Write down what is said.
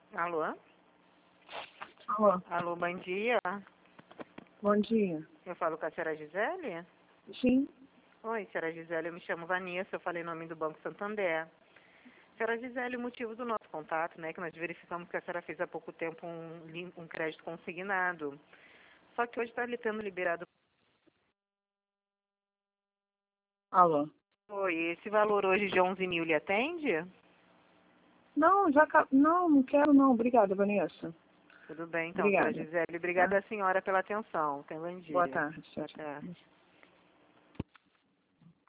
Alô? Alô, Alô, bom dia. bom dia. Eu falo com a senhora Gisele? Sim, Oi, senhora Gisele, eu me chamo Vanessa, eu falei em nome do Banco Santander. Senhora Gisele, o motivo do nosso contato, né, que nós verificamos que a senhora fez há pouco tempo um crédito consignado. Só que hoje está tendo liberado. alô. Oi, esse valor hoje de 11 mil lhe atende? Não, não quero não. Obrigada, Vanessa. Tudo bem, então, senhora Obrigada. Gisele. Obrigada Tá? à senhora pela atenção. Tenha um bom Boa dia. tarde, Boa senhora. tarde.